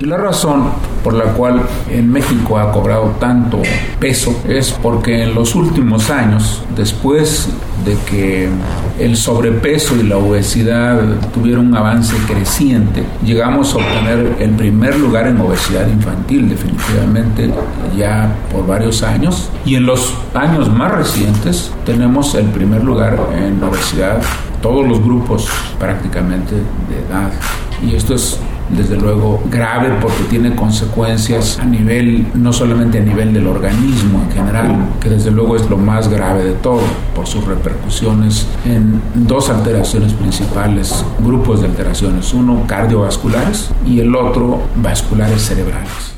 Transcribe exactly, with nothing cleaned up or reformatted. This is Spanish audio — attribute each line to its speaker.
Speaker 1: Y la razón por la cual en México ha cobrado tanto peso es porque en los últimos años, después de que el sobrepeso y la obesidad tuvieron un avance creciente, llegamos a obtener el primer lugar en obesidad infantil, definitivamente ya por varios años, y en los años más recientes tenemos el primer lugar en obesidad, todos los grupos prácticamente de edad. Y esto es desde luego grave porque tiene consecuencias a nivel, no solamente a nivel del organismo en general, que desde luego es lo más grave de todo por sus repercusiones en dos alteraciones principales, grupos de alteraciones, uno cardiovasculares y el otro vasculares cerebrales.